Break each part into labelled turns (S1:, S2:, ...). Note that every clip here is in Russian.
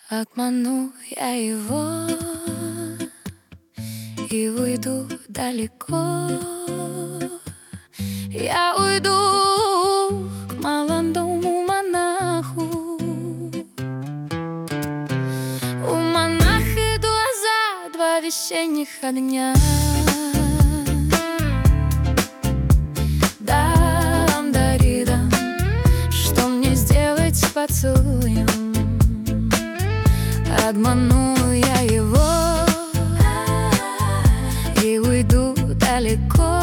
S1: Обману я его и уйду далеко. Я уйду к молодому монаху. У монаха глаза два весенних огня. Дам-даридам, что мне сделать с поцелуем? Обману я его и уйду далеко.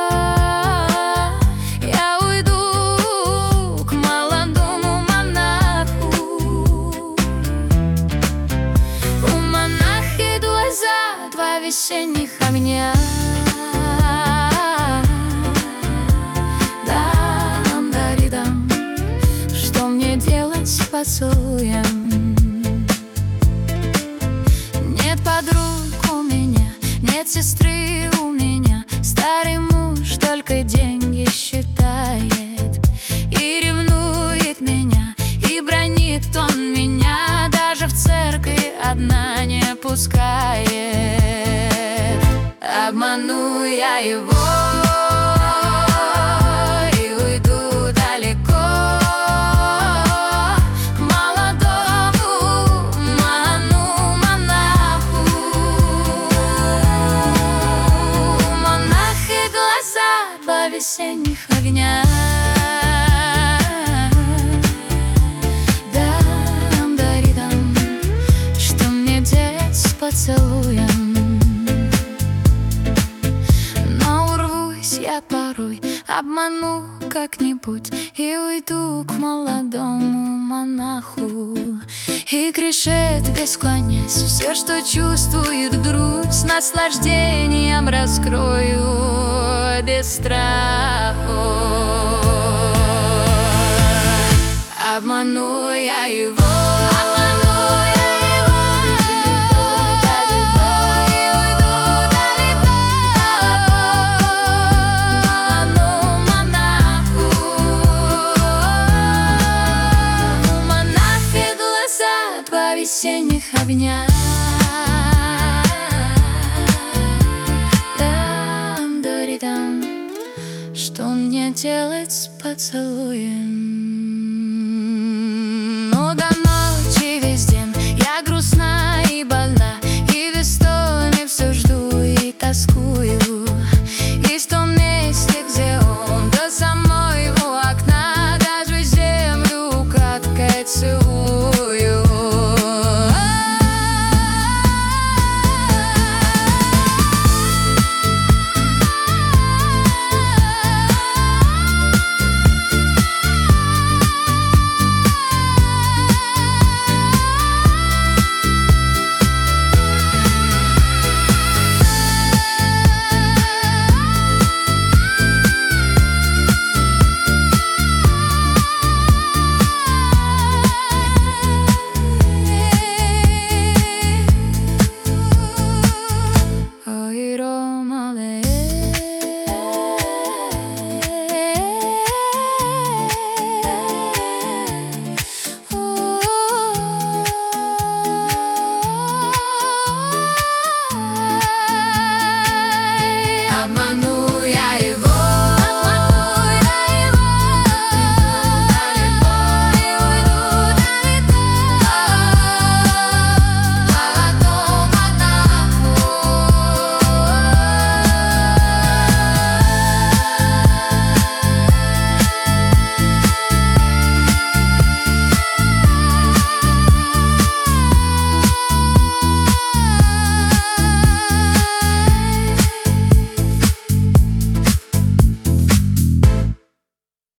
S1: Я уйду к молодому монаху. У монаха глаза два весенних огня. Дам-даридам, что мне делать с поцелуем? Подруг у меня, нет сестры у меня. Старый муж только деньги считает и ревнует меня, и бранит он меня. Даже в церкви одна не пускает. Обману я его и уйду далеко. Весенних огня. Дам-даридам, что мне делать с поцелуем? Но урвусь я порой, обману как-нибудь и уйду к молодому монаху. И кричит, весь склонясь, все, что чувствует вдруг, с наслаждением раскрою без страху. Обману я его. Весенних огня. Дам-даридам, что мне делать с поцелуем?